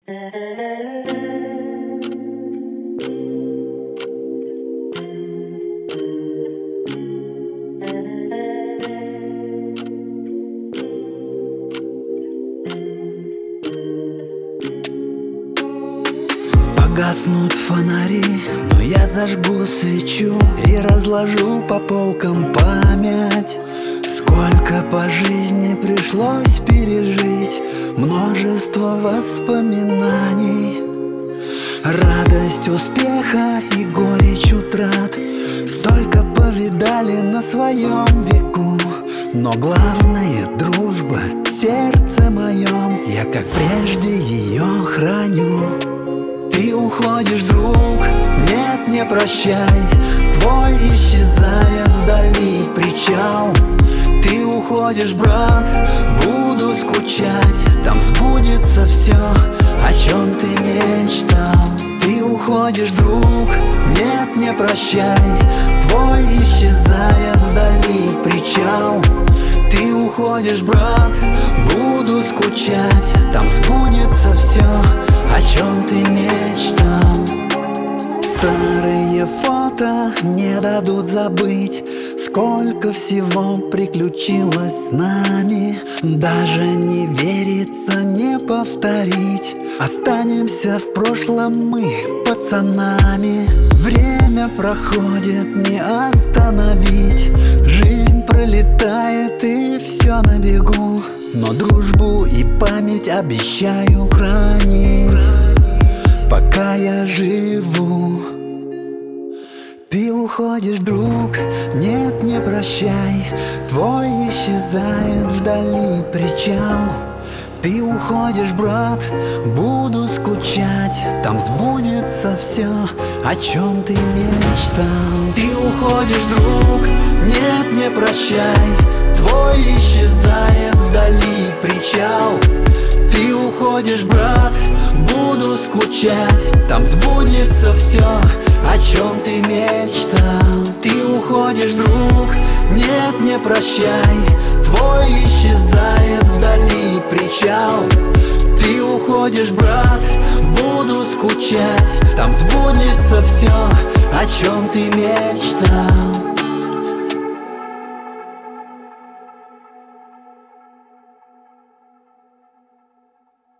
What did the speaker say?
Погаснут фонари, но я зажгу свечу и разложу по полкам память. Сколько по жизни пришлось пережить, множество воспоминаний. Радость успеха и горечь утрат, столько повидали на своем веку. Но главное — дружба в сердце моем, я как прежде ее храню. Ты уходишь, друг, нет, не прощай, твой исчезает вдали причал. Ты уходишь, брат, буду скучать, там сбудется все, о чем ты мечтал. Ты уходишь, друг, нет, не прощай, твой исчезает вдали причал. Ты уходишь, брат, буду скучать, там сбудется все, о чем ты мечтал. Старые фото не дадут забыть, сколько всего приключилось с нами. Даже не верится, не повторить, останемся в прошлом мы пацанами. Время проходит, не остановить, жизнь пролетает и все на бегу. Но дружбу и память обещаю хранить, пока я живу. Ты уходишь, друг, нет, не прощай, твой исчезает вдали причал. Ты уходишь, брат, буду скучать, там сбудется все, о чем ты мечтал. Ты уходишь, друг, нет, не прощай, твой исчезает вдали причал. Ты уходишь, брат, буду скучать, там сбудется все, о чем ты мечтал. Ты уходишь, друг, нет, не прощай, твой исчезает вдали причал. Ты уходишь, брат, буду скучать, там сбудется все, о чем ты мечтал.